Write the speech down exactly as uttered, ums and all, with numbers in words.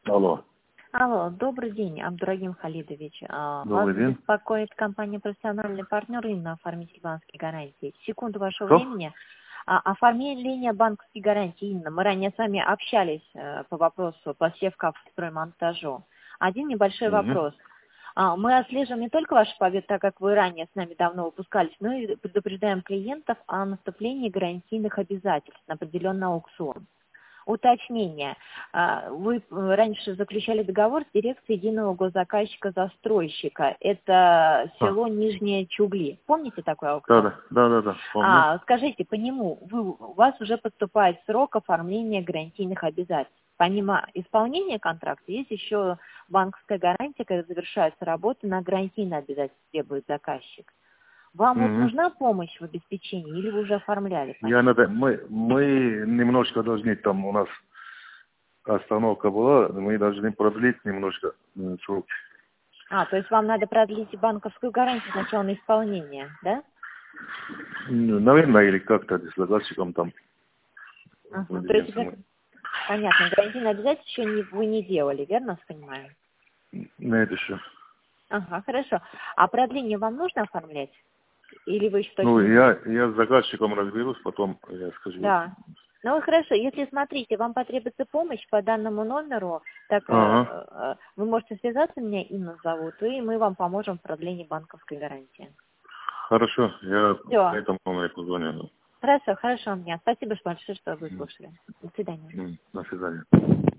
Алло. Алло, добрый день, Абдурагим Халидович. А, Добрый Вас день. беспокоит компания «Профессиональный партнер» и на оформитель банковской гарантии. Секунду вашего Что? времени. А, Оформление банковской гарантии, Инна. Мы ранее с вами общались э, по вопросу поставка в строймонтажу. Один небольшой Угу. вопрос. А, Мы отслеживаем не только ваши победы, так как вы ранее с нами давно выпускались, но и предупреждаем клиентов о наступлении гарантийных обязательств на определенный аукцион. Уточнение. А, Вы раньше заключали договор с дирекцией единого госзаказчика-застройщика. Это А, село Нижние Чугли. Помните такой да, аукцион? да, да, да, да, помню. А, скажите, по нему вы, у вас уже подступает срок оформления гарантийных обязательств. Помимо исполнения контракта, есть еще банковская гарантия, когда завершаются работы, на гарантийные обязательства требует заказчик. Вам вот Угу. нужна помощь в обеспечении или вы уже оформляли по Я ним? надо, мы, мы немножко должны, там у нас остановка была, мы должны продлить немножко э, срок. А, то есть вам надо продлить банковскую гарантию сначала на исполнение, да? М, Наверное, или как-то с заказчиком там Ага. То есть, определимся вы- мы. понятно, гарантийное обязательство еще не, вы не делали, верно, я понимаю? На это еще. Ага, хорошо. А продление вам нужно оформлять? Или вы еще точно Ну, не я, знаете? я с заказчиком разберусь, потом я скажу. Да. Ну хорошо, если смотрите, вам потребуется помощь по данному номеру, так э, Ага. э, вы можете связаться, меня Инна зовут, и мы вам поможем в продлении банковской гарантии. Хорошо, я по Все. этому номеру позвоню. Хорошо, хорошо, меня. Спасибо большое, что вы слушали. До свидания. М, До свидания.